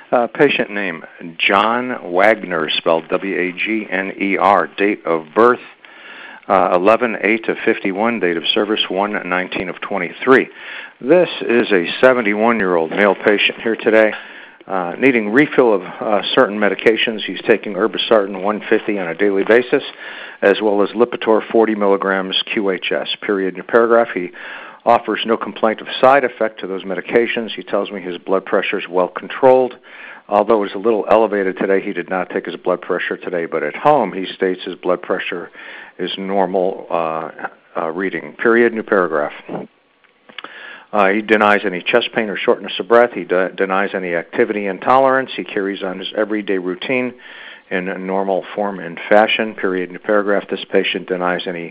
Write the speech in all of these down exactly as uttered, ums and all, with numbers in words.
Uh, patient name, John Wagner, spelled W A G N E R. Date of birth, uh, eleven eight of fifty-one. Date of service, one nineteen of twenty-three. This is a seventy-one-year-old male patient here today, uh, needing refill of uh, certain medications. He's taking irbesartan one fifty on a daily basis, as well as Lipitor forty milligrams Q H S. Period. In a paragraph, he offers no complaint of side effect to those medications. He tells me his blood pressure is well controlled. Although it was a little elevated today, he did not take his blood pressure today, but at home he states his blood pressure is normal uh, uh, reading. Period. New paragraph. Uh, he denies any chest pain or shortness of breath. He de- denies any activity intolerance. He carries on his everyday routine in a normal form and fashion. Period. New paragraph. This patient denies any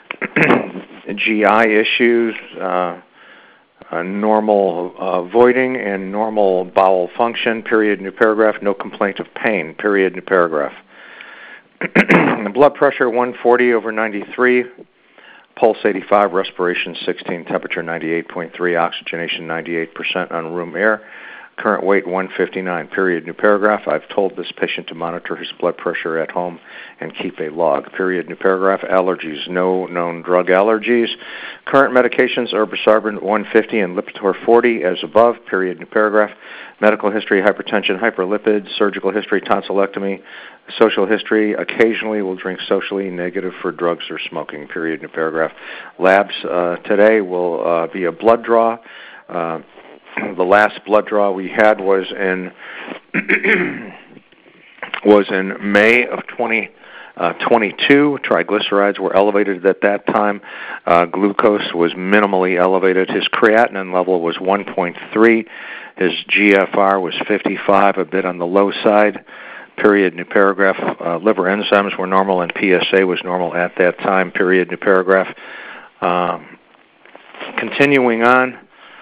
G I issues, uh, uh, normal uh, voiding, and normal bowel function. Period. New paragraph. No complaint of pain. Period. New paragraph. Blood pressure one forty over ninety-three. Pulse eighty-five, respiration sixteen, temperature ninety-eight point three, oxygenation ninety-eight percent on room air. Current weight one fifty-nine. Period. New paragraph. I've told this patient to monitor his blood pressure at home and keep a log. Period. New paragraph. Allergies. No known drug allergies. Current medications, irbesartan one fifty and Lipitor forty as above. Period. New paragraph. Medical history, hypertension, hyperlipids, surgical history, tonsillectomy, social history, occasionally will drink socially, negative for drugs or smoking. Period. New paragraph. Labs uh, today will uh, be a blood draw. Uh, The last blood draw we had was in was in May of twenty twenty-two. Triglycerides were elevated at that time. Uh, glucose was minimally elevated. His creatinine level was one point three. His G F R was fifty-five, a bit on the low side. Period. New paragraph. Uh, liver enzymes were normal and P S A was normal at that time. Period. New paragraph. Um, continuing on.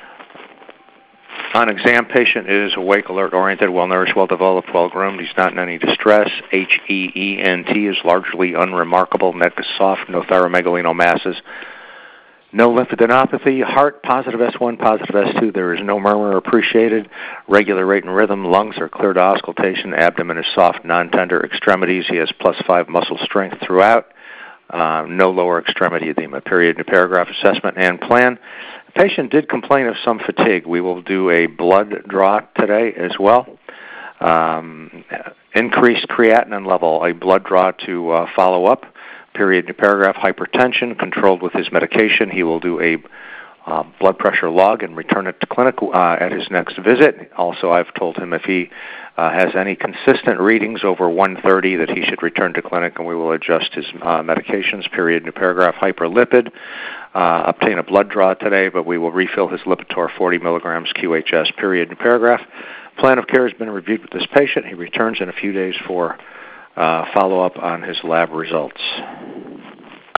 On exam, patient is awake, alert, oriented, well-nourished, well-developed, well-groomed. He's not in any distress. H E E N T is largely unremarkable. Neck is soft, no thyromegaly, no masses. No lymphadenopathy. Heart, positive S one, positive S two. There is no murmur appreciated. Regular rate and rhythm. Lungs are clear to auscultation. Abdomen is soft, non-tender. Extremities, he has plus five muscle strength throughout. Uh, no lower extremity edema. Period. New paragraph. Assessment and plan. Patient did complain of some fatigue. We will do a blood draw today as well. Um, increased creatinine level, a blood draw to uh, follow up. Period. New paragraph. Hypertension, controlled with his medication. He will do a uh, blood pressure log and return it to clinic uh, at his next visit. Also, I've told him if he uh, has any consistent readings over one thirty that he should return to clinic and we will adjust his uh, medications. Period. New paragraph. Hyperlipid. Uh, obtain a blood draw today, but we will refill his Lipitor forty milligrams Q H S. Period. New paragraph. Plan of care has been reviewed with this patient. He returns in a few days for uh, follow-up on his lab results.